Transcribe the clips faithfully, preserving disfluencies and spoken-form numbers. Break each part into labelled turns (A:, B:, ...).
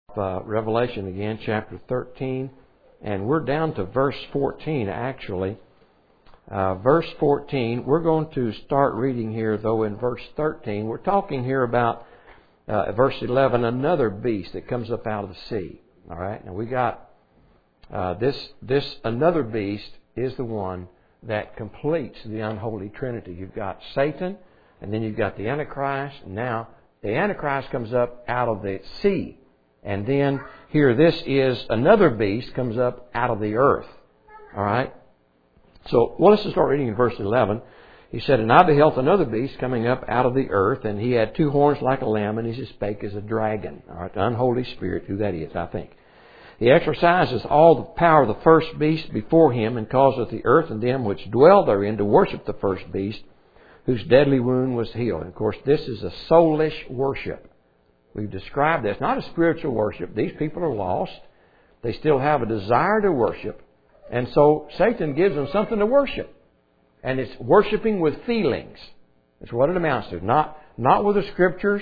A: Uh, Revelation again, chapter thirteen, and we're down to verse fourteen actually. Uh, verse fourteen, we're going to start reading here though in verse thirteen. We're talking here about, uh, verse eleven, another beast that comes up out of the sea. All right, now we got uh, this, this another beast is the one that completes the unholy trinity. You've got Satan, and then you've got the Antichrist, and now the Antichrist comes up out of the sea. And then here, this is another beast comes up out of the earth. All right. So, well, let's just start reading in verse eleven. He said, "And I beheld another beast coming up out of the earth, and he had two horns like a lamb, and he spake as a dragon." All right, the unholy spirit, who that is, I think. "He exercises all the power of the first beast before him, and causeth the earth and them which dwell therein to worship the first beast, whose deadly wound was healed." And of course, this is a soulish worship. We've described this, not a spiritual worship. These people are lost. They still have a desire to worship. And so Satan gives them something to worship. And it's worshiping with feelings. That's what it amounts to. Not, not with the Scriptures,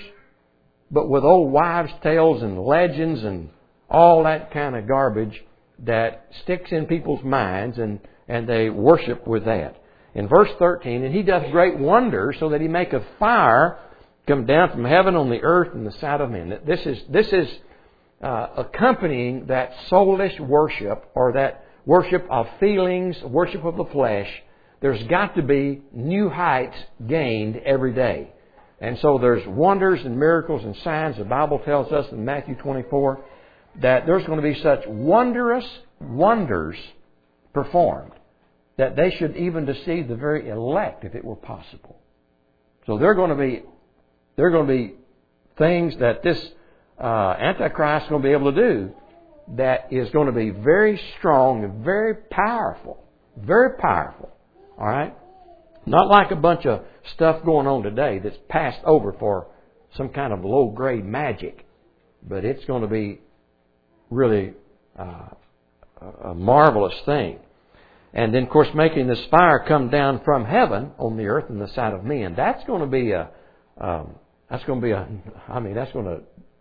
A: but with old wives' tales and legends and all that kind of garbage that sticks in people's minds, and, and they worship with that. In verse thirteen, "And he doth great wonders, so that he maketh fire come down from heaven on the earth in the sight of men." This is this is uh, accompanying that soulish worship, or that worship of feelings, worship of the flesh. There's got to be new heights gained every day. And so there's wonders and miracles and signs. The Bible tells us in Matthew twenty-four that there's going to be such wondrous wonders performed that they should even deceive the very elect if it were possible. So they're going to be There are going to be things that this uh, Antichrist is going to be able to do that is going to be very strong and very powerful. Very powerful. All right? Not like a bunch of stuff going on today that's passed over for some kind of low-grade magic. But it's going to be really uh, a marvelous thing. And then, of course, making this fire come down from heaven on the earth in the sight of men. That's going to be a... Um, That's going to be a, I mean, that's going to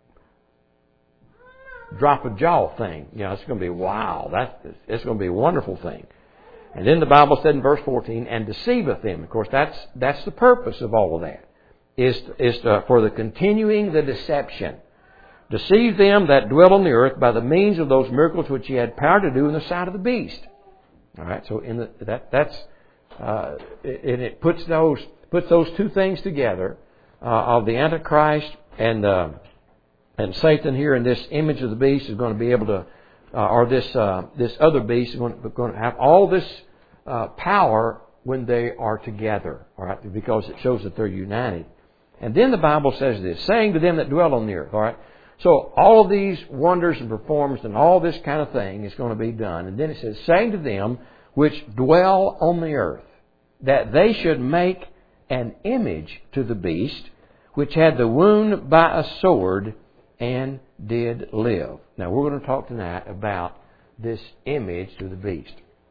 A: drop a jaw thing. You know, it's going to be, wow, that's, it's going to be a wonderful thing. And then the Bible said in verse fourteen, "And deceiveth them." Of course, that's that's the purpose of all of that, is, is to, for the continuing the deception. "Deceive them that dwell on the earth by the means of those miracles which he had power to do in the sight of the beast." All right, so in the, that that's, uh, and it puts those puts those two things together. Uh, of the Antichrist and uh, and Satan here, in this image of the beast is going to be able to, uh, or this uh, this other beast is going to, going to have all this uh, power when they are together, all right, because it shows that they're united. And then the Bible says this, "Saying to them that dwell on the earth," all right. So all of these wonders and performance and all this kind of thing is going to be done. And then it says, "Saying to them which dwell on the earth, that they should make an image to the beast, which had the wound by a sword, and did live." Now, we're going to talk tonight about this image to the beast.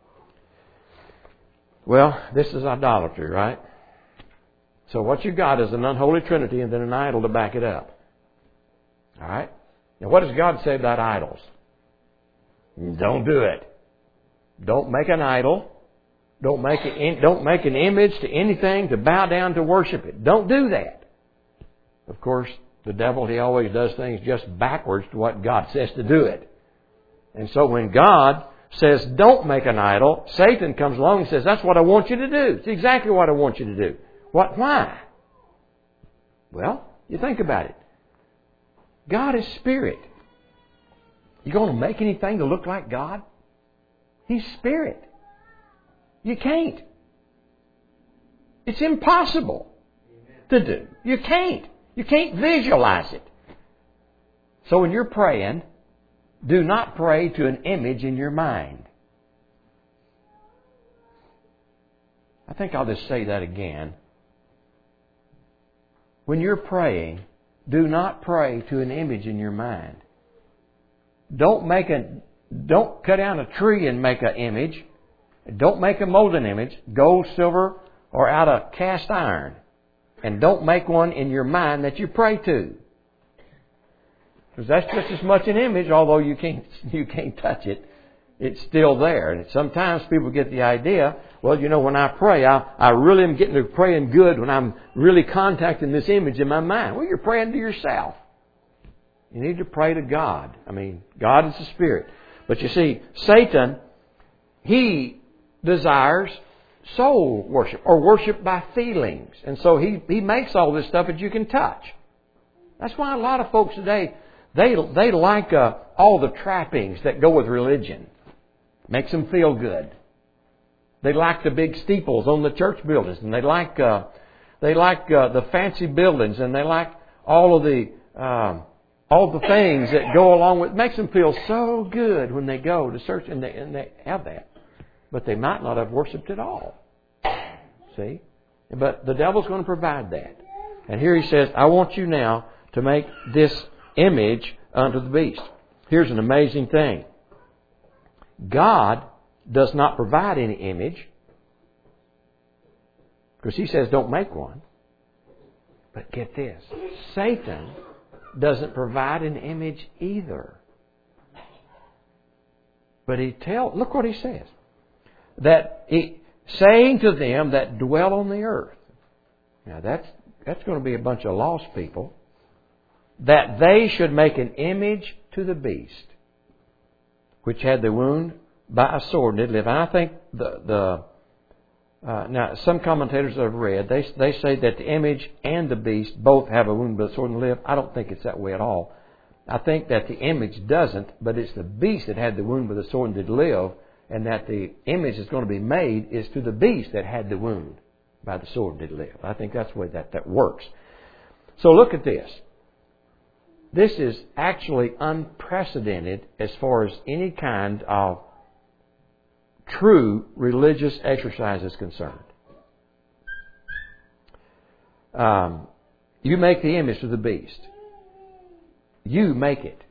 A: Well, this is idolatry, right? So what you got is an unholy trinity and then an idol to back it up. All right? Now, what does God say about idols? Don't do it. Don't make an idol. Don't make it, don't make an image to anything to bow down to worship it. Don't do that. Of course, the devil, he always does things just backwards to what God says to do it. And so when God says, don't make an idol, Satan comes along and says, that's what I want you to do. It's exactly what I want you to do. What? Why? Well, you think about it. God is spirit. You going to make anything to look like God? He's spirit. You can't. It's impossible to do. You can't. You can't visualize it. So when you're praying, do not pray to an image in your mind. I think I'll just say that again. When you're praying, do not pray to an image in your mind. Don't make a, don't cut down a tree and make an image. Don't make a molten image, gold, silver, or out of cast iron. And don't make one in your mind that you pray to. Because that's just as much an image, although you can't, you can't touch it. It's still there. And sometimes people get the idea, well, you know, when I pray, I, I really am getting to praying good when I'm really contacting this image in my mind. Well, you're praying to yourself. You need to pray to God. I mean, God is the Spirit. But you see, Satan, he desires soul worship or worship by feelings. And so he, he makes all this stuff that you can touch. That's why a lot of folks today, they, they like uh, all the trappings that go with religion. Makes them feel good. They like the big steeples on the church buildings, and they like uh, they like uh, the fancy buildings, and they like all of the uh, all the things that go along with. It makes them feel so good when they go to church, and they and they have that, but they might not have worshipped at all. See, but the devil's going to provide that, and here he says, "I want you now to make this image unto the beast." Here's an amazing thing. God does not provide any image, because He says don't make one. But get this, Satan doesn't provide an image either. But he tell look what he says. That he, saying to them that dwell on the earth. Now that's that's going to be a bunch of lost people. That they should make an image to the beast, which had the wound by a sword and did live. And I think the the uh, now some commentators I've read, they they say that the image and the beast both have a wound by the sword and live. I don't think it's that way at all. I think that the image doesn't, but it's the beast that had the wound by the sword and did live, and that the image that's going to be made is to the beast that had the wound by the sword and did live. I think that's the way that, that works. So look at this. This is actually unprecedented as far as any kind of true religious exercise is concerned. Um, you make the image of the beast. You make it.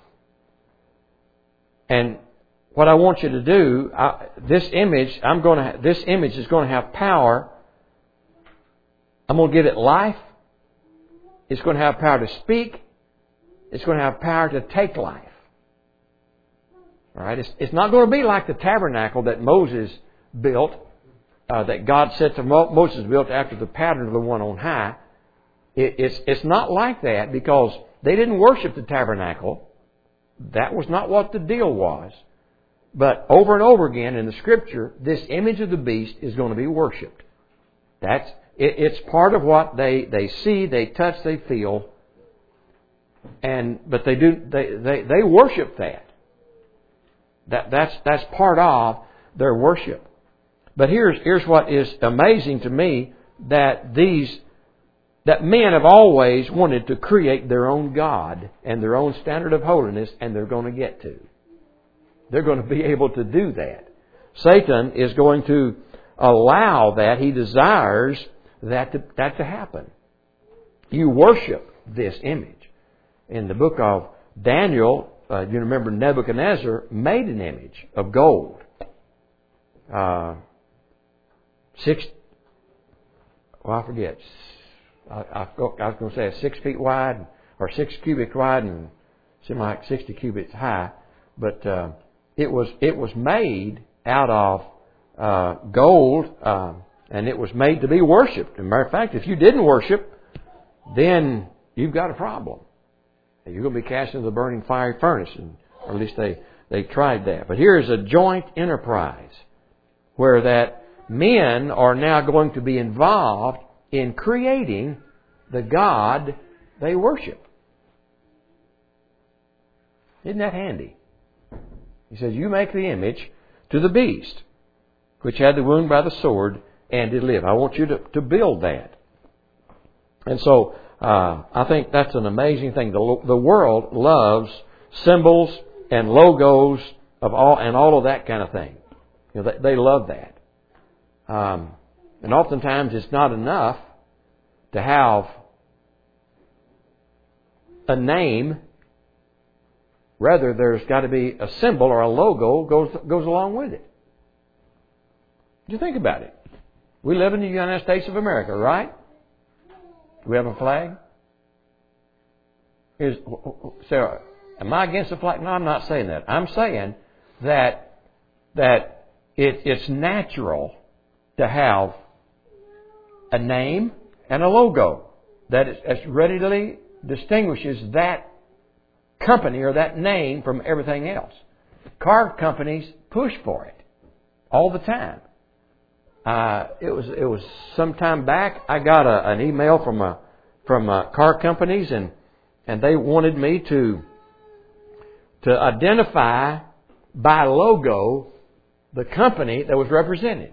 A: And what I want you to do, I, this image, I'm going to. This image is going to have power. I'm going to give it life. It's going to have power to speak. It's going to have power to take life. All right, it's, it's not going to be like the tabernacle that Moses built, uh, that God said to Mo- Moses built after the pattern of the one on high. It, it's it's not like that, because they didn't worship the tabernacle. That was not what the deal was. But over and over again in the Scripture, this image of the beast is going to be worshipped. That's it, it's part of what they, they see, they touch, they feel. And but they do they, they, they worship that. That that's that's part of their worship. But here's here's what is amazing to me, that these that men have always wanted to create their own God and their own standard of holiness, and they're going to get to. They're going to be able to do that. Satan is going to allow that. He desires that to, that to happen. You worship this image. In the book of Daniel, uh, you remember Nebuchadnezzar made an image of gold. Uh, six, well, I forget. I, I, I was going to say it's six feet wide, or six cubits wide, and seemed like sixty cubits high. But uh, it was it was made out of uh, gold, uh, and it was made to be worshipped. As a matter of fact, if you didn't worship, then you've got a problem. You're going to be cast into the burning fiery furnace, and, or at least they, they tried that. But here is a joint enterprise where that men are now going to be involved in creating the God they worship. Isn't that handy? He says, you make the image to the beast, which had the wound by the sword and did live. I want you to, to build that. And so, Uh, I think that's an amazing thing. The, the world loves symbols and logos of all and all of that kind of thing. You know, they, they love that. Um, and oftentimes it's not enough to have a name. Rather, there's got to be a symbol or a logo goes goes along with it. You think about it. We live in the United States of America, right? Do we have a flag? here's, Sarah, am I against the flag? No, I'm not saying that. I'm saying that that it, it's natural to have a name and a logo that is, is readily distinguishes that company or that name from everything else. Car companies push for it all the time. Uh, it was it was some time back. I got a, an email from a from a car companies, and and they wanted me to to identify by logo the company that was represented.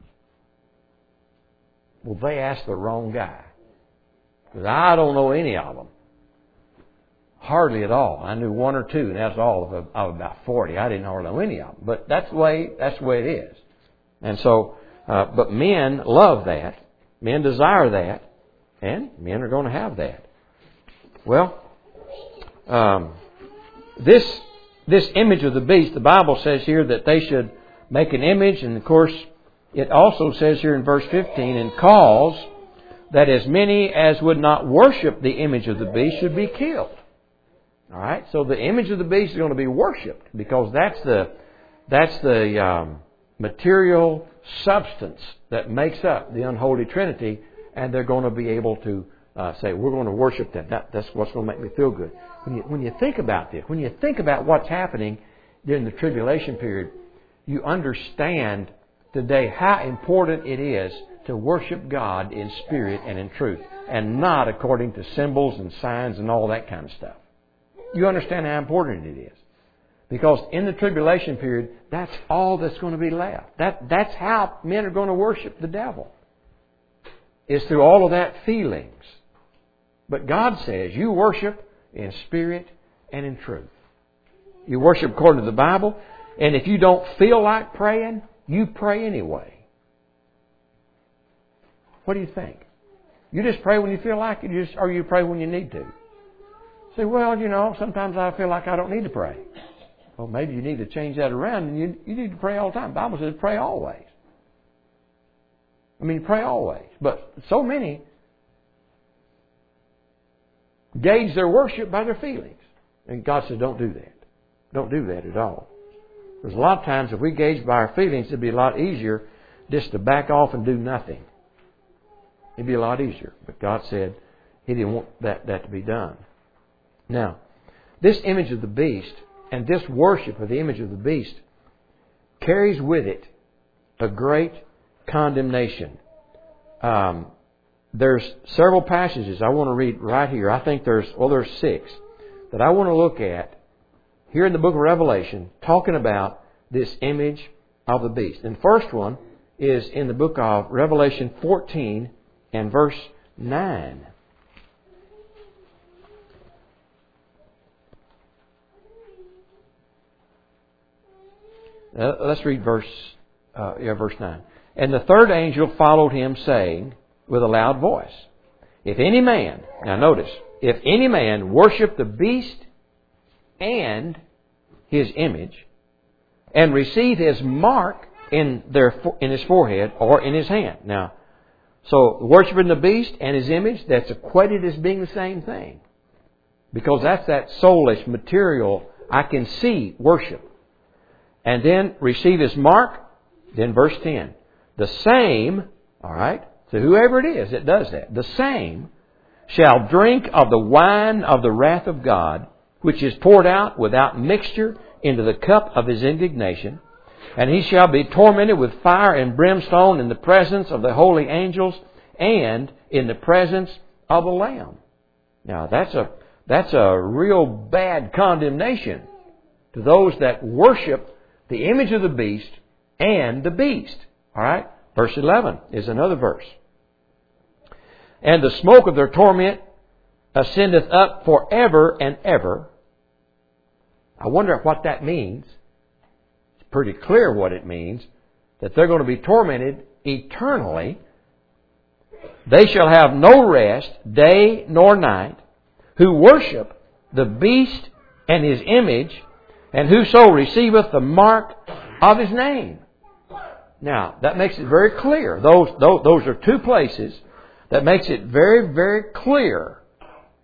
A: Well, they asked the wrong guy, because I don't know any of them. Hardly at all. I knew one or two, and that's all of, of about forty. I didn't hardly know any of them. But that's the way that's the way it is. And so, uh, but men love that. Men desire that, and men are going to have that. Well, um, this this image of the beast, the Bible says here that they should make an image, and of course, it also says here in verse fifteen, and cause that as many as would not worship the image of the beast should be killed. All right, so the image of the beast is going to be worshipped, because that's the that's the um, material substance that makes up the unholy Trinity, and they're going to be able to uh, say, we're going to worship that. that. That's what's going to make me feel good. When you when you think about this, when you think about what's happening during the tribulation period, you understand today how important it is to worship God in spirit and in truth, and not according to symbols and signs and all that kind of stuff. You understand how important it is. Because in the tribulation period, that's all that's going to be left. That, that's how men are going to worship the devil. Is through all of that feelings. But God says you worship in spirit and in truth. You worship according to the Bible. And if you don't feel like praying, you pray anyway. What do you think? You just pray when you feel like it, just, or you pray when you need to? Say, well, you know, sometimes I feel like I don't need to pray. Well, maybe you need to change that around, and you, you need to pray all the time. The Bible says pray always. I mean, pray always. But so many gauge their worship by their feelings. And God says, don't do that. Don't do that at all. Because a lot of times if we gauge by our feelings, it'd be a lot easier just to back off and do nothing. It'd be a lot easier. But God said He didn't want that, that to be done. Now, this image of the beast and this worship of the image of the beast carries with it a great condemnation. Um, there's several passages I want to read right here. I think there's, well, there's six that I want to look at here in the book of Revelation, talking about this image of the beast. And the first one is in the book of Revelation fourteen and verse nine. Uh, let's read verse uh, yeah, verse nine. And the third angel followed him, saying with a loud voice, if any man, now notice, if any man worship the beast and his image, and receive his mark in their in his forehead or in his hand. Now, so worshiping the beast and his image, that's equated as being the same thing. Because that's that soulish, material, I can see worship. And then receive his mark. Then verse ten. The same, all right, so whoever it is that does that, the same shall drink of the wine of the wrath of God, which is poured out without mixture into the cup of his indignation. And he shall be tormented with fire and brimstone in the presence of the holy angels and in the presence of the Lamb. Now that's a that's a real bad condemnation to those that worship the image of the beast and the beast. All right? Verse eleven is another verse. And the smoke of their torment ascendeth up forever and ever. I wonder what that means. It's pretty clear what it means. That they're going to be tormented eternally. They shall have no rest, day nor night, who worship the beast and his image, and whoso receiveth the mark of his name. Now, that makes it very clear. Those, those, those are two places that makes it very, very clear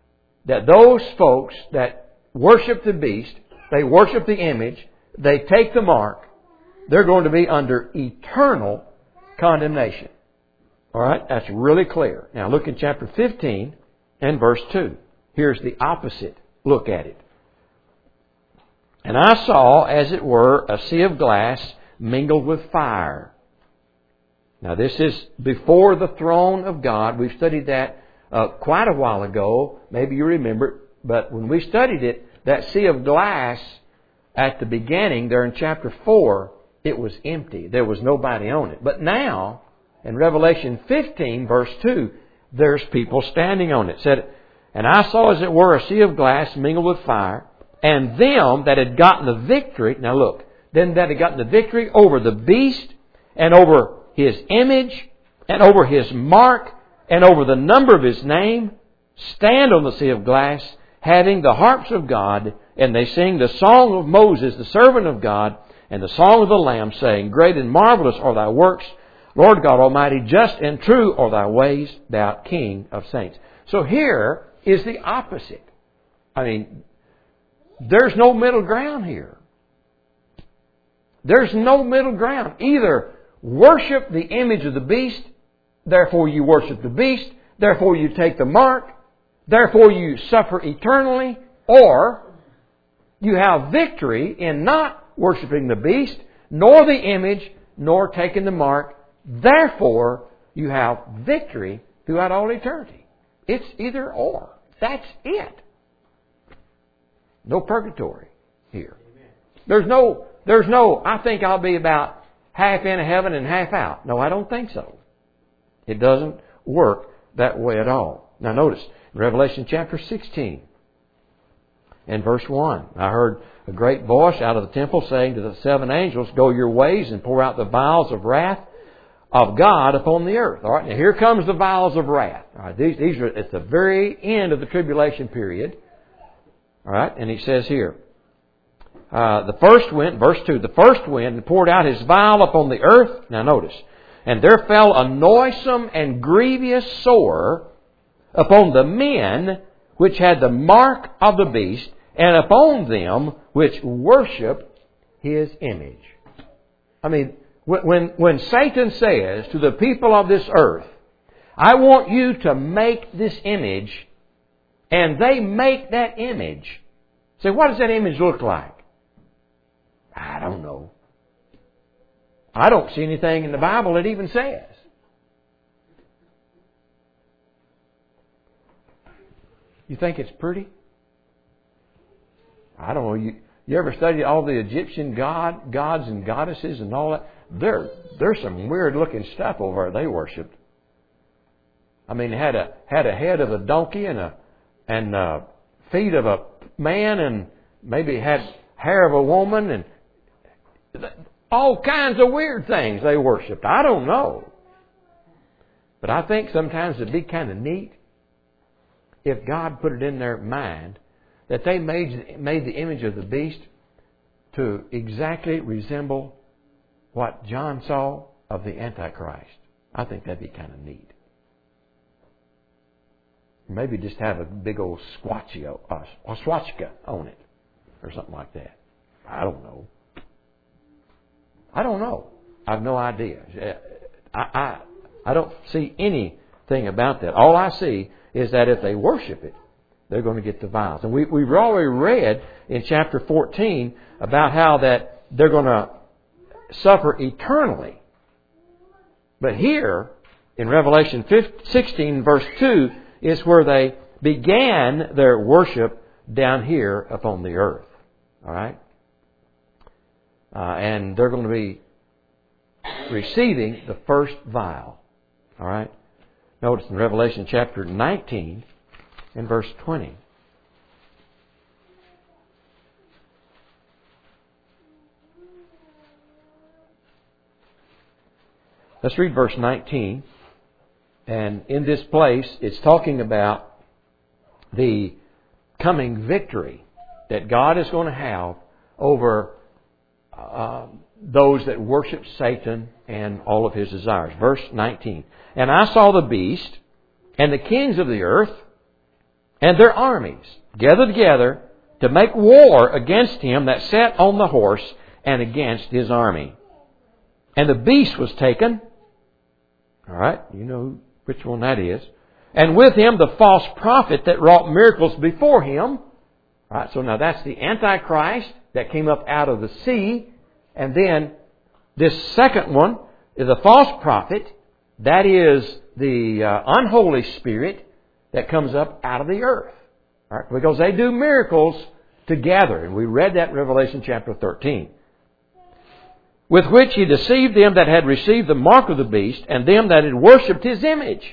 A: that those folks that worship the beast, they worship the image, they take the mark, they're going to be under eternal condemnation. All right? That's really clear. Now look in chapter fifteen and verse two. Here's the opposite look at it. And I saw, as it were, a sea of glass mingled with fire. Now this is before the throne of God. We've studied that uh, quite a while ago. Maybe you remember it. But when we studied it, that sea of glass at the beginning, there in chapter four, it was empty. There was nobody on it. But now, in Revelation fifteen, verse two, there's people standing on it. It said, and I saw, as it were, a sea of glass mingled with fire, and them that had gotten the victory. Now look, them that had gotten the victory over the beast, and over his image, and over his mark, and over the number of his name, stand on the sea of glass, having the harps of God, and they sing the song of Moses, the servant of God, and the song of the Lamb, saying, Great and marvelous are thy works, Lord God Almighty, just and true are thy ways, thou King of saints. So here is the opposite. I mean, there's no middle ground here. There's no middle ground. Either worship the image of the beast, therefore you worship the beast, therefore you take the mark, therefore you suffer eternally, or you have victory in not worshiping the beast, nor the image, nor taking the mark, therefore you have victory throughout all eternity. It's either or. That's it. No purgatory here. There's no, there's no, I think I'll be about half in heaven and half out. No, I don't think so. It doesn't work that way at all. Now notice, Revelation chapter sixteen and verse one. I heard a great voice out of the temple saying to the seven angels, Go your ways and pour out the vials of wrath of God upon the earth. All right, now here comes the vials of wrath. All right, these, these are at the very end of the tribulation period. All right, and he says here, uh, the first wind, verse two, the first wind poured out his vial upon the earth. Now notice, and there fell a noisome and grievous sore upon the men which had the mark of the beast, and upon them which worship his image. I mean, when, when Satan says to the people of this earth, I want you to make this image, and they make that image. Say, what does that image look like? I don't know. I don't see anything in the Bible that even says. You think it's pretty? I don't know. You, you ever studied all the Egyptian god, gods and goddesses and all that? There, there's some weird looking stuff over there they worshipped. I mean, they had a had a head of a donkey and a and uh, feet of a man, and maybe had hair of a woman, and all kinds of weird things they worshipped. I don't know, but I think sometimes it'd be kind of neat if God put it in their mind that they made made the image of the beast to exactly resemble what John saw of the Antichrist. I think that'd be kind of neat. Maybe just have a big old swastika, uh, swastika on it, or something like that. I don't know. I don't know. I have no idea. I, I I don't see anything about that. All I see is that if they worship it, they're going to get the vials. And we, we've already read in chapter fourteen about how that they're going to suffer eternally. But here, in Revelation sixteen, verse two, is where they began their worship down here upon the earth. All right? Uh, and they're going to be receiving the first vial. All right? Notice in Revelation chapter nineteen and verse twenty. Let's read verse nineteen. And in this place, it's talking about the coming victory that God is going to have over uh, those that worship Satan and all of his desires. Verse nineteen. And I saw the beast and the kings of the earth and their armies gathered together to make war against him that sat on the horse and against his army. And the beast was taken. All right, you know which one that is. And with him the false prophet that wrought miracles before him. All right, so now that's the Antichrist that came up out of the sea. And then this second one is a false prophet. That is the uh, unholy spirit that comes up out of the earth. All right, because they do miracles together. And we read that in Revelation chapter thirteen. With which he deceived them that had received the mark of the beast and them that had worshipped his image.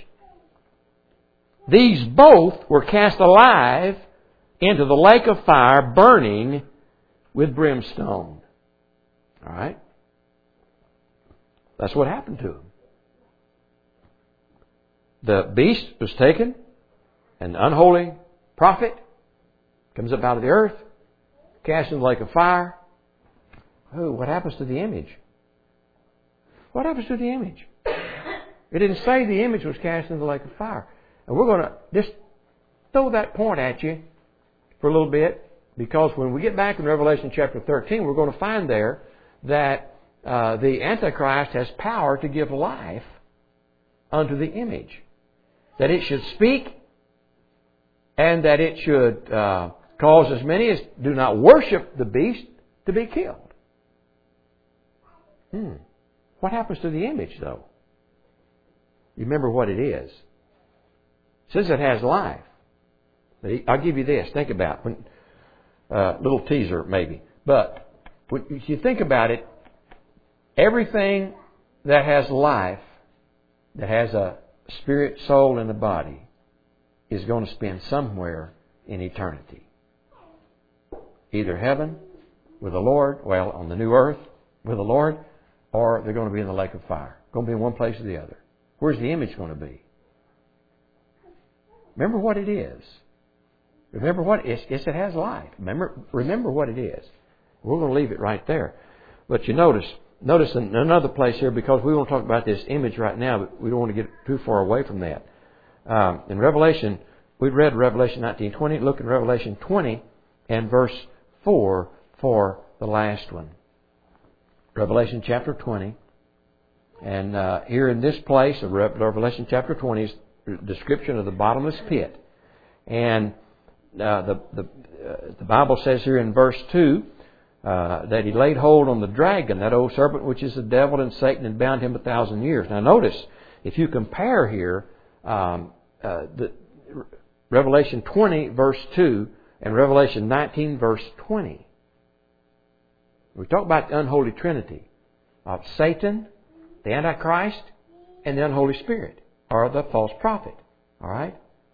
A: These both were cast alive into the lake of fire, burning with brimstone. All right? That's what happened to them. The beast was taken, and the unholy prophet comes up out of the earth, cast in the lake of fire. Oh, what happens to the image? What happens to the image? It didn't say the image was cast into the lake of fire. And we're going to just throw that point at you for a little bit, because when we get back in Revelation chapter thirteen, we're going to find there that uh, the Antichrist has power to give life unto the image. That it should speak, and that it should uh, cause as many as do not worship the beast to be killed. Hmm. What happens to the image, though? You remember what it is. It says it has life. I'll give you this. Think about it. Uh, little teaser, maybe. But if you think about it, everything that has life, that has a spirit, soul, and a body, is going to spend somewhere in eternity. Either heaven with the Lord, well, on the new earth with the Lord, or they're going to be in the lake of fire. Going to be in one place or the other. Where's the image going to be? Remember what it is. Remember what it is. Yes, it has life. Remember, remember what it is. We're going to leave it right there. But you notice, notice in another place here, because we want to talk about this image right now, but we don't want to get too far away from that. Um, in Revelation, we read Revelation nineteen twenty. Look in Revelation twenty and verse four for the last one. Revelation chapter twenty. And uh, here in this place of Revelation chapter twenty is a description of the bottomless pit. And uh, the, the, uh, the Bible says here in verse two uh, that he laid hold on the dragon, that old serpent which is the devil and Satan, and bound him a thousand years. Now notice, if you compare here um, uh, the Revelation twenty verse two and Revelation nineteen verse twenty. We talk about the unholy trinity of Satan, the Antichrist, and the unholy spirit, or the false prophet. All right?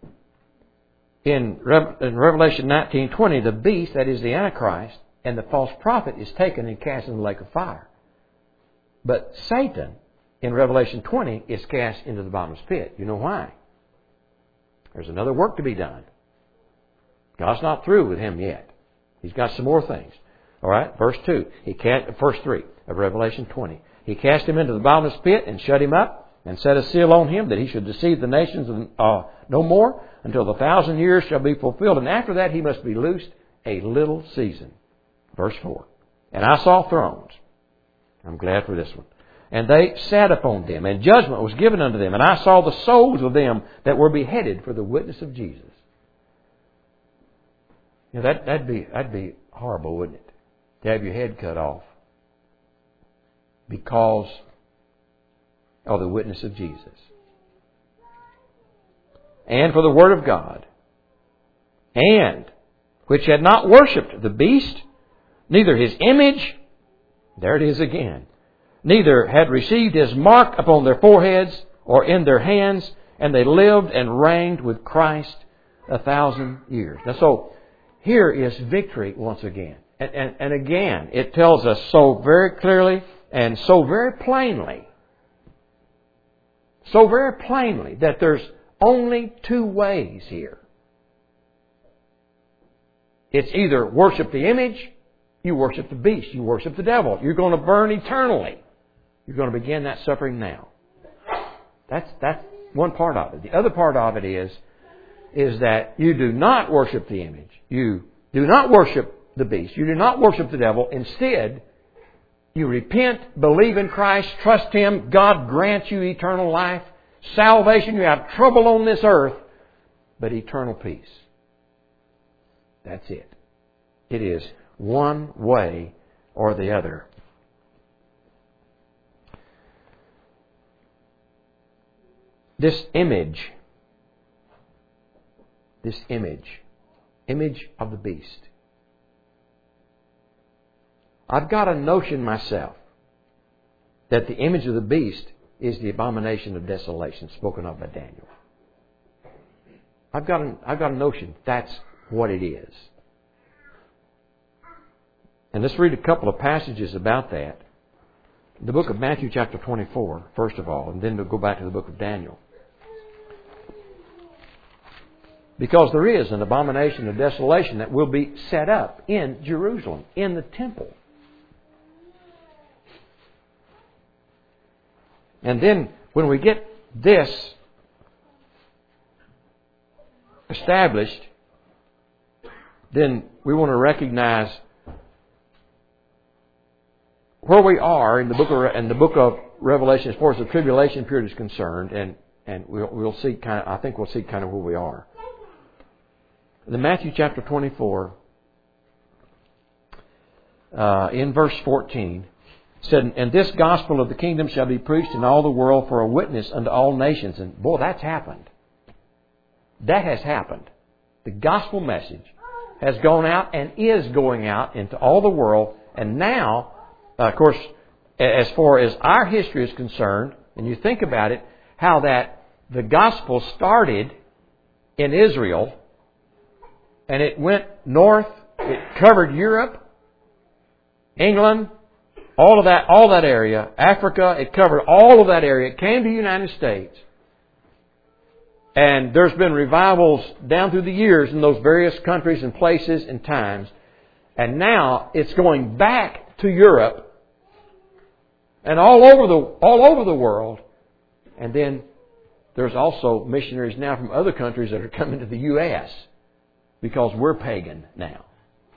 A: In, Re- in Revelation nineteen twenty, the beast, that is the Antichrist, and the false prophet is taken and cast in the lake of fire. But Satan, in Revelation twenty, is cast into the bottomless pit. You know why? There's another work to be done. God's not through with him yet. He's got some more things. All right, verse two. He cast, verse three of Revelation twenty. He cast him into the bottomless pit and shut him up and set a seal on him that he should deceive the nations uh, no more until the thousand years shall be fulfilled. And after that he must be loosed a little season. Verse four. And I saw thrones. I'm glad for this one. And they sat upon them, and judgment was given unto them. And I saw the souls of them that were beheaded for the witness of Jesus. You know, that, that'd be, that'd be horrible, wouldn't it? To have your head cut off because of the witness of Jesus. And for the Word of God. And which had not worshipped the beast, neither his image, there it is again, neither had received his mark upon their foreheads or in their hands, and they lived and reigned with Christ a thousand years. Now, so here is victory once again. And, and, and again, it tells us so very clearly and so very plainly, so very plainly that there's only two ways here. It's either worship the image, you worship the beast, you worship the devil. You're going to burn eternally. You're going to begin that suffering now. That's that's one part of it. The other part of it is is that you do not worship the image. You do not worship the beast. You do not worship the devil. Instead, you repent, believe in Christ, trust Him. God grants you eternal life, salvation. You have trouble on this earth, but eternal peace. That's it. It is one way or the other. This image, this image, image of the beast. I've got a notion myself that the image of the beast is the abomination of desolation spoken of by Daniel. I've got a, I've got a notion that's what it is. And let's read a couple of passages about that. The book of Matthew chapter twenty-four, first of all, and then we'll go back to the book of Daniel. Because there is an abomination of desolation that will be set up in Jerusalem, in the temple. And then when we get this established, then we want to recognize where we are in the book of in the book of Revelation as far as the tribulation period is concerned, and and we'll we'll see kind of I think we'll see kind of where we are. In Matthew chapter twenty-four, uh, in verse fourteen, said, "And this gospel of the kingdom shall be preached in all the world for a witness unto all nations." And boy, that's happened. That has happened. The gospel message has gone out and is going out into all the world. And now, uh, of course, as far as our history is concerned, and you think about it, how that the gospel started in Israel, and it went north, it covered Europe, England, all of that, all that area, Africa, it covered all of that area. It came to the United States. And there's been revivals down through the years in those various countries and places and times. And now it's going back to Europe and all over the all over the world. And then there's also missionaries now from other countries that are coming to the U S because we're pagan now.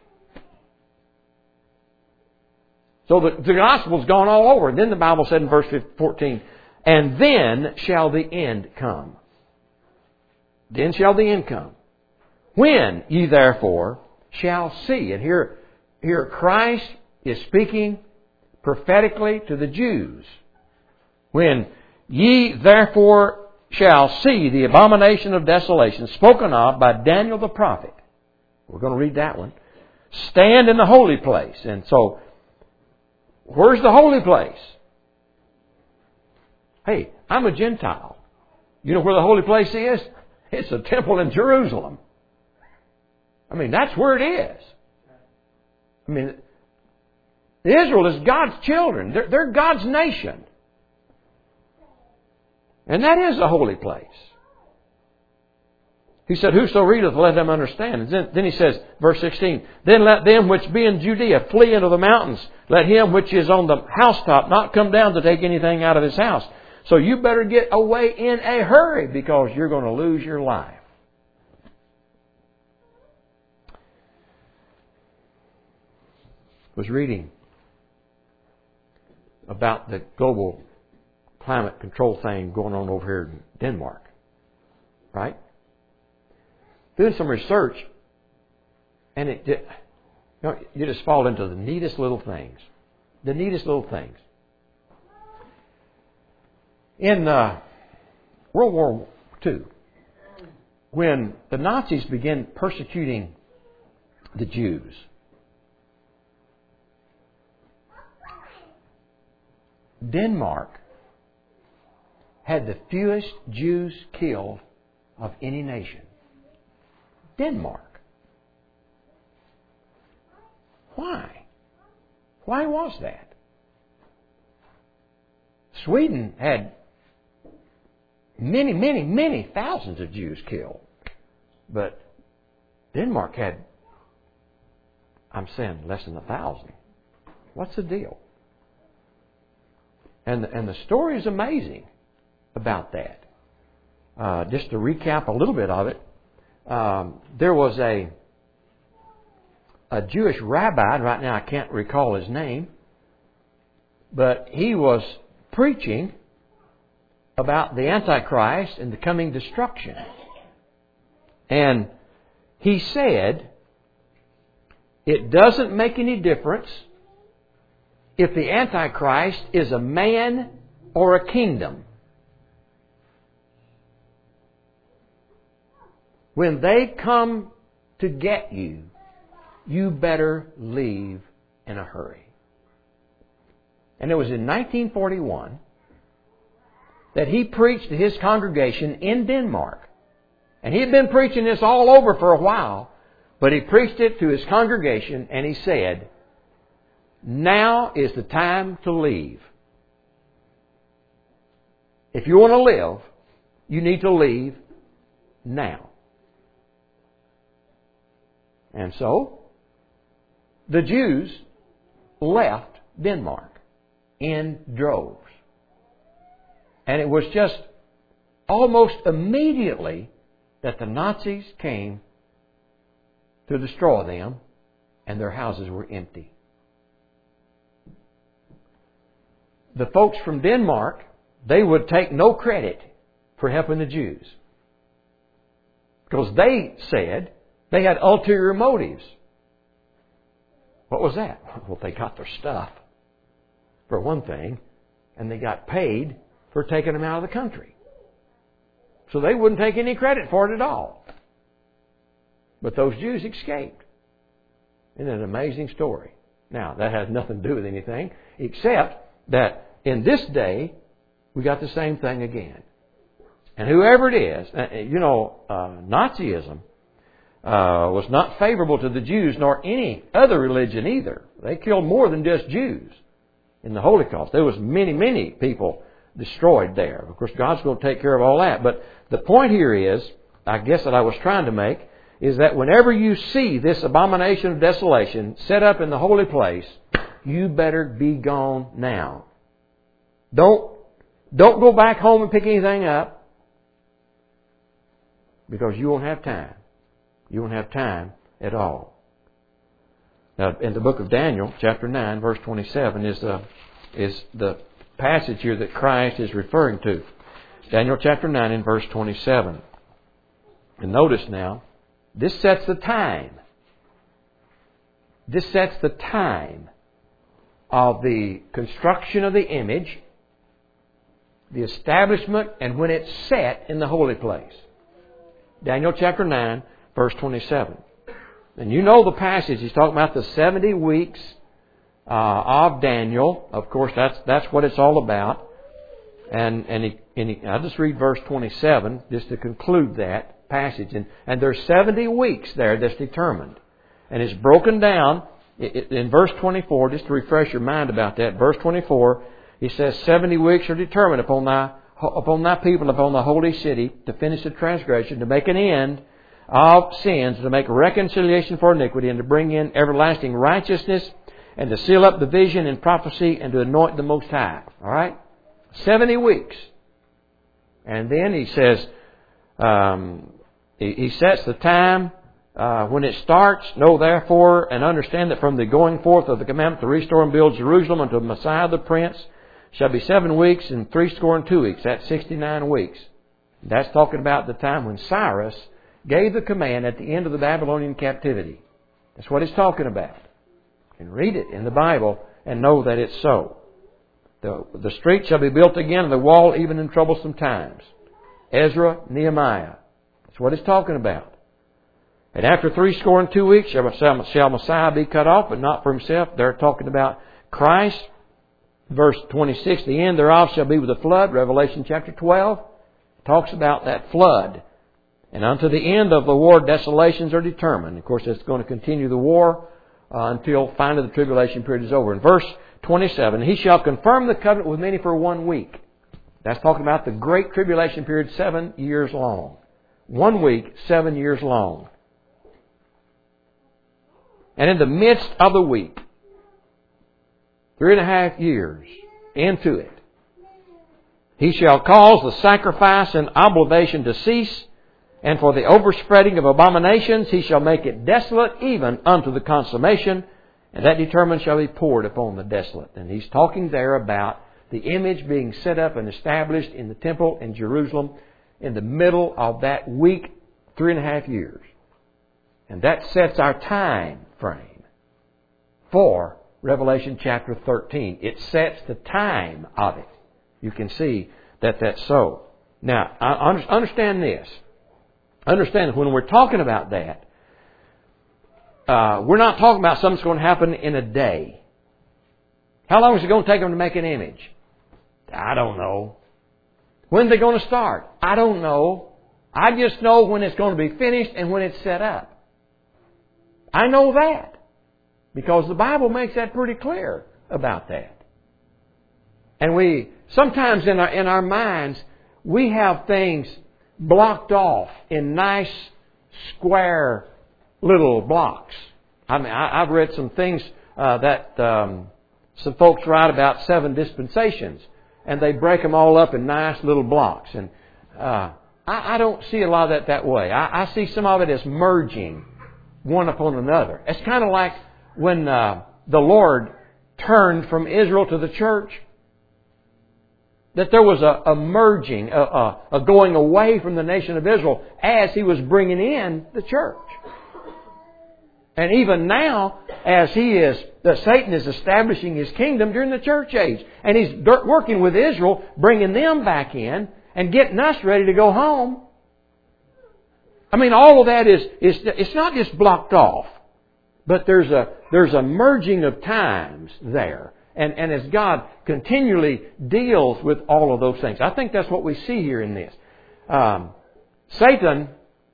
A: So the, the gospel's gone all over. And then the Bible said in verse fourteen, "And then shall the end come." Then shall the end come. "When ye therefore shall see." And here, here Christ is speaking prophetically to the Jews. "When ye therefore shall see the abomination of desolation spoken of by Daniel the prophet." We're going to read that one. "Stand in the holy place." And so, where's the holy place? Hey, I'm a Gentile. You know where the holy place is? It's a temple in Jerusalem. I mean, that's where it is. I mean, Israel is God's children. They're, they're God's nation. And that is a holy place. He said, "Whoso readeth, let them understand." And then, then he says, verse sixteen, "Then let them which be in Judea flee into the mountains. Let him which is on the housetop not come down to take anything out of his house." So you better get away in a hurry because you're going to lose your life. I was reading about the global climate control thing going on over here in Denmark. Right? Doing some research, and it, it you know, you just fall into the neatest little things. The neatest little things. In uh, World War Two, when the Nazis began persecuting the Jews, Denmark had the fewest Jews killed of any nation. Denmark. Why? Why was that? Sweden had many, many, many thousands of Jews killed. But Denmark had, I'm saying, less than a thousand. What's the deal? And the, and the story is amazing about that. Uh, just to recap a little bit of it, um, there was a a Jewish rabbi, and right now I can't recall his name, but he was preaching about the Antichrist and the coming destruction. And he said, it doesn't make any difference if the Antichrist is a man or a kingdom. When they come to get you, you better leave in a hurry. And it was in nineteen forty-one that he preached to his congregation in Denmark. And he had been preaching this all over for a while, but he preached it to his congregation and he said, now is the time to leave. If you want to live, you need to leave now. And so, the Jews left Denmark in droves. And it was just almost immediately that the Nazis came to destroy them, and their houses were empty. The folks from Denmark, they would take no credit for helping the Jews, because they said they had ulterior motives. What was that? Well, they got their stuff, for one thing, and they got paid for taking them out of the country. So they wouldn't take any credit for it at all. But those Jews escaped. Isn't it an amazing story? Now, that has nothing to do with anything, except that in this day, we got the same thing again. And whoever it is, you know, uh, Nazism Uh, was not favorable to the Jews nor any other religion either. They killed more than just Jews in the Holocaust. There was many, many people destroyed there. Of course, God's going to take care of all that. But the point here is, I guess that I was trying to make, is that whenever you see this abomination of desolation set up in the holy place, you better be gone now. Don't, don't go back home and pick anything up, because you won't have time. You won't have time at all. Now, in the book of Daniel, chapter nine, verse twenty-seven, is the, is the passage here that Christ is referring to. Daniel chapter nine and verse twenty-seven. And notice now, this sets the time. This sets the time of the construction of the image, the establishment, and when it's set in the holy place. Daniel chapter nine, verse twenty-seven. And you know the passage. He's talking about the seventy weeks uh, of Daniel. Of course, that's that's what it's all about. And and, he, and he, I'll just read verse twenty-seven just to conclude that passage. And, and there's seventy weeks there that's determined. And it's broken down in verse twenty-four, just to refresh your mind about that. Verse twenty-four, he says, seventy weeks are determined upon thy, upon thy people, upon the holy city, to finish the transgression, to make an end of sins, to make reconciliation for iniquity, and to bring in everlasting righteousness, and to seal up the vision and prophecy, and to anoint the Most High. All right? seventy weeks. And then he says, um, he, he sets the time uh, when it starts. Know therefore and understand that from the going forth of the commandment to restore and build Jerusalem unto Messiah the Prince shall be seven weeks and three score and two weeks. That's sixty-nine weeks. That's talking about the time when Cyrus gave the command at the end of the Babylonian captivity. That's what it's talking about. You can read it in the Bible and know that it's so. The, the street shall be built again, and the wall even in troublesome times. Ezra, Nehemiah. That's what it's talking about. And after three score and two weeks shall, shall Messiah be cut off, but not for himself. They're talking about Christ. Verse twenty-six, the end thereof shall be with the flood. Revelation chapter twelve talks about that flood. And unto the end of the war, desolations are determined. Of course, it's going to continue the war uh, until finally the tribulation period is over. In verse twenty-seven, he shall confirm the covenant with many for one week. That's talking about the great tribulation period, seven years long. One week, seven years long. And in the midst of the week, three and a half years into it, he shall cause the sacrifice and oblation to cease, And for the overspreading of abominations he shall make it desolate even unto the consummation, and that determined shall be poured upon the desolate. And he's talking there about the image being set up and established in the temple in Jerusalem in the middle of that week, three and a half years. And that sets our time frame for Revelation chapter thirteen. It sets the time of it. You can see that that's so. Now, understand this. Understand that when we're talking about that, uh, we're not talking about something that's going to happen in a day. How long is it going to take them to make an image? I don't know. When are they going to start? I don't know. I just know when it's going to be finished and when it's set up. I know that because the Bible makes that pretty clear about that. And we sometimes in our in our minds we have things blocked off in nice square little blocks. I mean, I, I've read some things uh, that um, some folks write about seven dispensations, and they break them all up in nice little blocks. And uh, I, I don't see a lot of that that way. I, I see some of it as merging one upon another. It's kind of like when uh, the Lord turned from Israel to the church, that there was a, a merging, a, a, a going away from the nation of Israel as He was bringing in the church. And even now, as he is, that Satan is establishing his kingdom during the church age, and he's working with Israel, bringing them back in and getting us ready to go home. I mean, all of that is, is it's not just blocked off, but there's a there's a merging of times there. And, and as God continually deals with all of those things. I think that's what we see here in this. Um, Satan,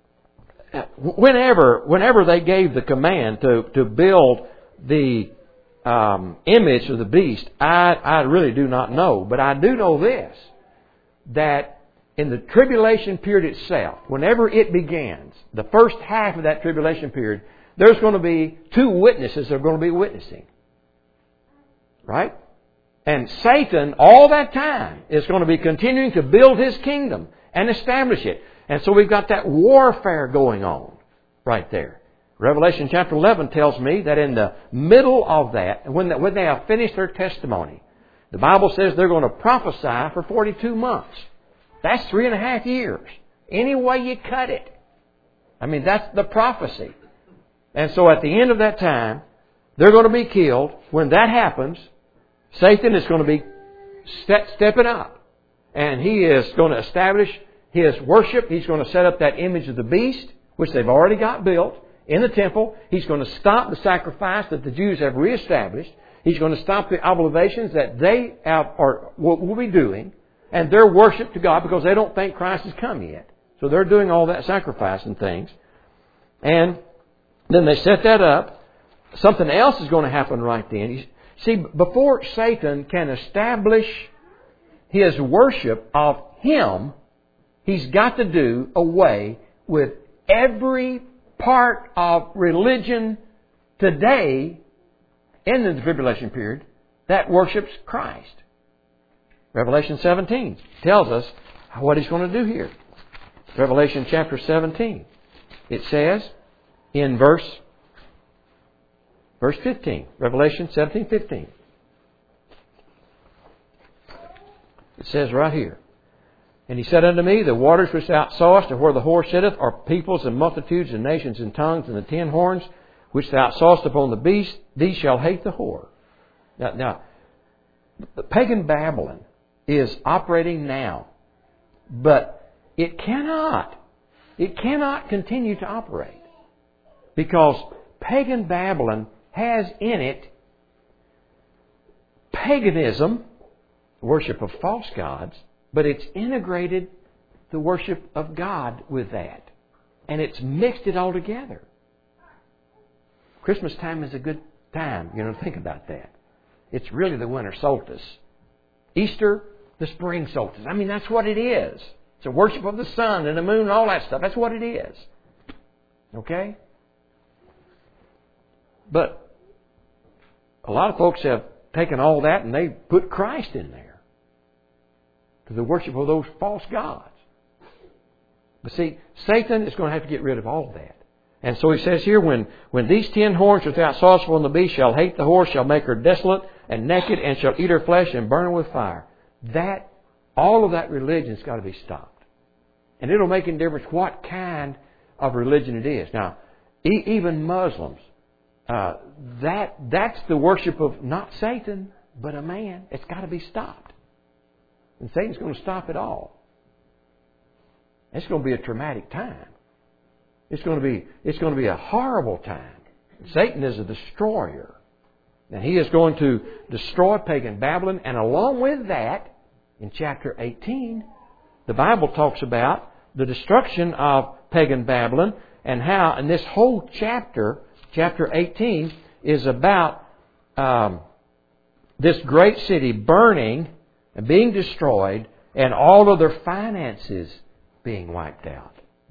A: whenever whenever they gave the command to, to build the um, image of the beast, I, I really do not know. But I do know this, that in the tribulation period itself, whenever it begins, the first half of that tribulation period, there's going to be two witnesses that are going to be witnessing. Right? And Satan, all that time, is going to be continuing to build his kingdom and establish it. And so we've got that warfare going on right there. Revelation chapter eleven tells me that in the middle of that, when they, when they have finished their testimony, the Bible says they're going to prophesy for forty-two months. That's three and a half years. Any way you cut it. I mean, that's the prophecy. And so at the end of that time, they're going to be killed. When that happens, Satan is going to be ste- stepping up. And he is going to establish his worship. He's going to set up that image of the beast, which they've already got built, in the temple. He's going to stop the sacrifice that the Jews have reestablished. He's going to stop the obligations that they have, or will, will be doing, and their worship to God, because they don't think Christ has come yet. So they're doing all that sacrifice and things. And then they set that up. Something else is going to happen right then. See, before Satan can establish his worship of him, he's got to do away with every part of religion today in the tribulation period that worships Christ. Revelation seventeen tells us what he's going to do here. Revelation chapter seventeen. It says in verse verse fifteen. Revelation seventeen fifteen. It says right here, "And he said unto me, the waters which thou sawest, and where the whore sitteth, are peoples and multitudes and nations and tongues, and the ten horns which thou sawest upon the beast, these shall hate the whore." Now, now the pagan Babylon is operating now, but it cannot, it cannot continue to operate, because pagan Babylon has in it paganism, worship of false gods, but it's integrated the worship of God with that. And it's mixed it all together. Christmas time is a good time, you know, to think about that. It's really the winter solstice. Easter, the spring solstice. I mean, that's what it is. It's a worship of the sun and the moon and all that stuff. That's what it is. Okay? But a lot of folks have taken all that and they put Christ in there to the worship of those false gods. But see, Satan is going to have to get rid of all of that. And so he says here, when, when these ten horns without sorrowful and the beast shall hate the horse, shall make her desolate and naked, and shall eat her flesh and burn her with fire. That, all of that religion's got to be stopped. And it'll make a difference what kind of religion it is. Now, e- even Muslims, uh, that that's the worship of not Satan, but a man. It's got to be stopped. And Satan's going to stop it all. It's going to be a traumatic time. It's going to be, it's going to be a horrible time. Satan is a destroyer. And he is going to destroy pagan Babylon. And along with that, in chapter eighteen, the Bible talks about the destruction of pagan Babylon and how, and this whole chapter, chapter eighteen, is about um, this great city burning and being destroyed and all of their finances being wiped out.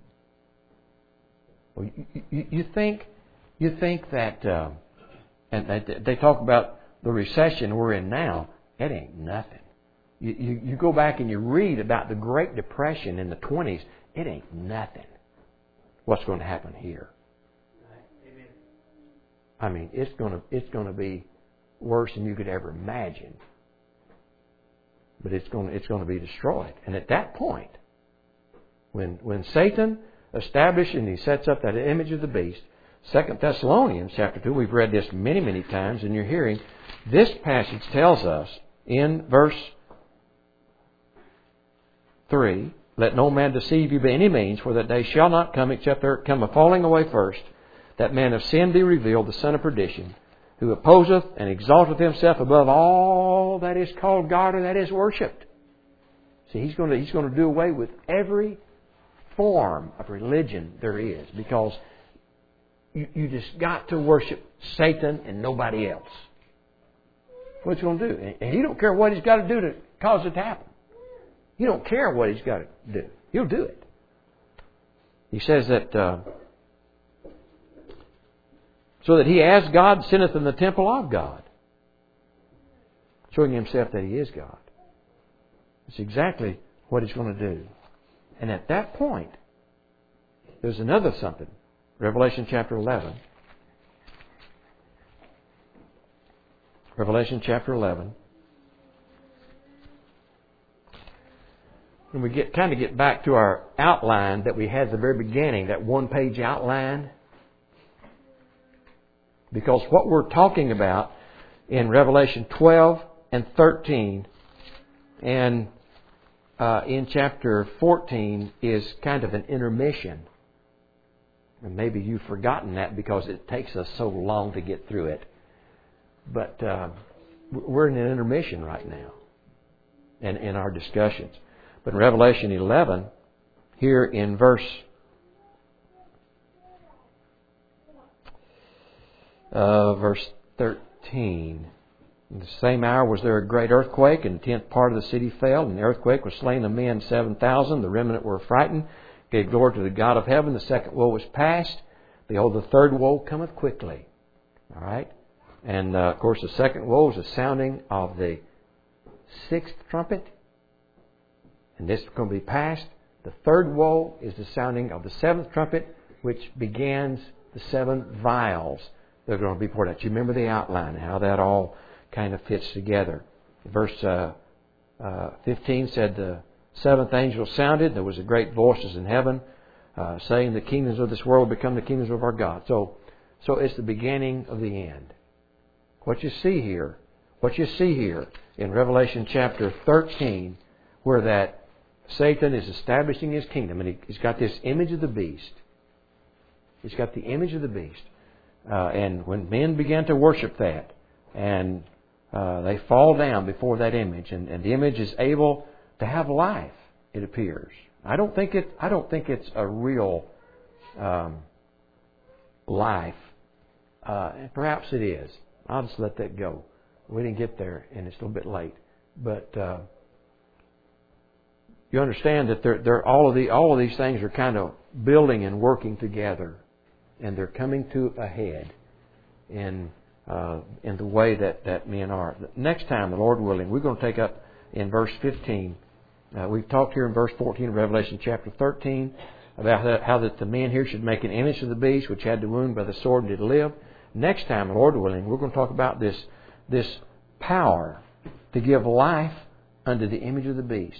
A: Well, you, you, you think you think that, uh, and they talk about the recession we're in now. It ain't nothing. You, you, you go back and you read about the Great Depression in the twenties. It ain't nothing. What's going to happen here? I mean, it's going to it's going to be worse than you could ever imagine. But it's going to, it's going to be destroyed. And at that point, when when Satan established and he sets up that image of the beast, Second Thessalonians chapter two, we've read this many, many times in your hearing. This passage tells us in verse three, let no man deceive you by any means, for that day shall not come except there come a falling away first, that man of sin be revealed, the son of perdition, who opposeth and exalteth himself above all that is called God or that is worshipped. See, he's going to, he's going to do away with every form of religion there is, because you, you just got to worship Satan and nobody else. What's he going to do? And he don't care what he's got to do to cause it to happen. He don't care what he's got to do. He'll do it. He says that uh, so that he as God sinneth in the temple of God, showing himself that he is God. It's exactly what he's going to do. And at that point, there's another something. Revelation chapter eleven. Revelation chapter eleven. When we get kind of get back to our outline that we had at the very beginning, that one-page outline, because what we're talking about in Revelation twelve and thirteen and uh, in chapter fourteen is kind of an intermission. And maybe you've forgotten that because it takes us so long to get through it. But uh, we're in an intermission right now in, in our discussions. But in Revelation eleven, here in verse uh, verse thirteen, in the same hour was there a great earthquake, and the tenth part of the city fell, and the earthquake was slain of men seven thousand. The remnant were frightened, gave glory to the God of heaven. The second woe was past. Behold, the third woe cometh quickly. All right? And, uh, of course, the second woe is the sounding of the sixth trumpet. And this is going to be past. The third woe is the sounding of the seventh trumpet, which begins the seven vials that are going to be poured out. You remember the outline, how that all kind of fits together. Verse uh, uh, fifteen said the seventh angel sounded. There was a great voices in heaven uh, saying the kingdoms of this world become the kingdoms of our God. So, so it's the beginning of the end. What you see here, what you see here in Revelation chapter thirteen, where that Satan is establishing his kingdom, and he, he's got this image of the beast. He's got the image of the beast. Uh, and when men begin to worship that, and uh, they fall down before that image, and, and the image is able to have life, it appears. I don't think it. I don't think it's a real um, life. Uh, perhaps it is. I'll just let that go. We didn't get there, and it's a little bit late. But uh, you understand that they're, they're all of the all of these things are kind of building and working together, and they're coming to a head in uh, in the way that, that men are. Next time, the Lord willing, we're going to take up in verse fifteen. Uh, we've talked here in verse fourteen of Revelation chapter thirteen. about how that the men here should make an image of the beast, which had the wound by the sword and did live. Next time, Lord willing, we're going to talk about this, this power to give life unto the image of the beast.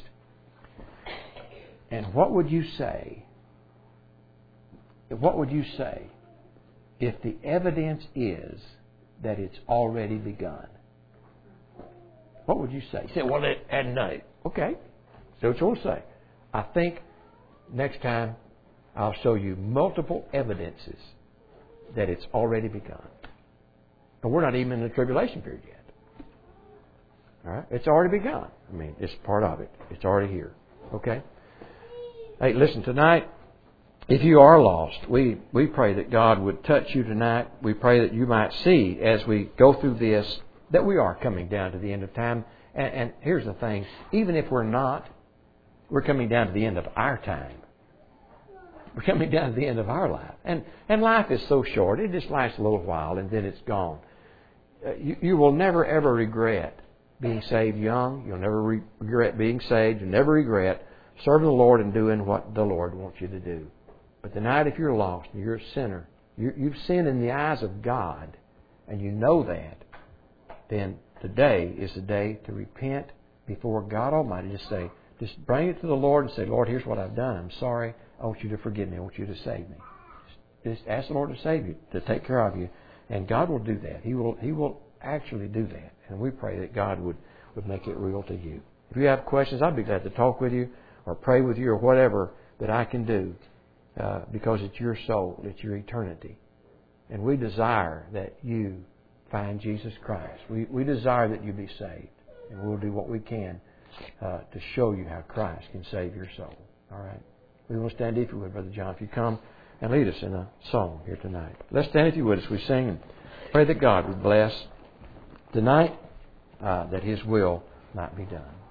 A: And what would you say? What would you say if the evidence is that it's already begun? What would you say? You say, well, it hadn't done it. Okay. So what you'll say. I think next time I'll show you multiple evidences that it's already begun. And we're not even in the tribulation period yet. All right? It's already begun. I mean, it's part of it. It's already here. Okay? Hey, listen, tonight, if you are lost, we, we pray that God would touch you tonight. We pray that you might see as we go through this that we are coming down to the end of time. And, and here's the thing. Even if we're not, we're coming down to the end of our time. We're coming down to the end of our life. And, and life is so short. It just lasts a little while and then it's gone. Uh, you, you will never, ever regret being saved young. You'll never re- regret being saved. You'll never regret serving the Lord and doing what the Lord wants you to do. But tonight, if you're lost and you're a sinner, you, you've sinned in the eyes of God, and you know that, then today is the day to repent before God Almighty. Just say, just bring it to the Lord and say, Lord, here's what I've done. I'm sorry. I want you to forgive me. I want you to save me. Just, just ask the Lord to save you, to take care of you. And God will do that. He will He will actually do that. And we pray that God would, would make it real to you. If you have questions, I'd be glad to talk with you or pray with you or whatever that I can do uh, because it's your soul, it's your eternity. And we desire that you find Jesus Christ. We, we desire that you be saved. And we'll do what we can uh, to show you how Christ can save your soul. All right? We will stand if you would, Brother John, if you come and lead us in a song here tonight. Let's stand if you would as we sing and pray that God would bless tonight, uh, that His will might be done.